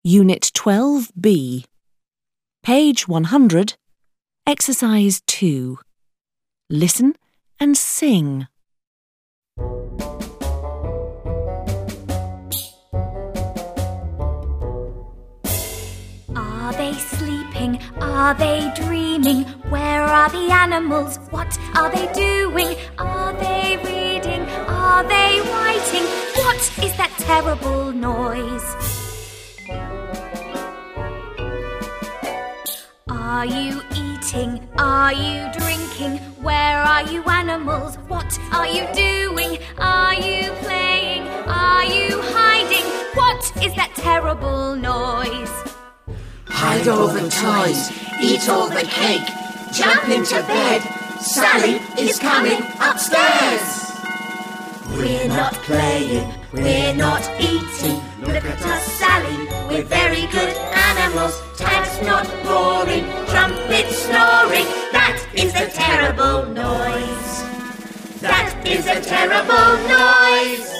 Unit 12B. Page 100, Exercise 2. Listen and sing. Are they sleeping? Are they dreaming? Where are the animals? What are they doing? Are they reading? Are they writing? What is that terrible noise? Are you eating? Are you drinking? Where are you animals? What are you doing? Are you playing? Are you hiding? What is that terrible noise? Hide all the toys, eat all the cake, jump into bed, Sally is coming upstairs. We're not playing, we're not eating. Look at us, Sally, we're very good animals. Tags not roaring, trumpets snoring. That is a terrible noise. That is a terrible noise.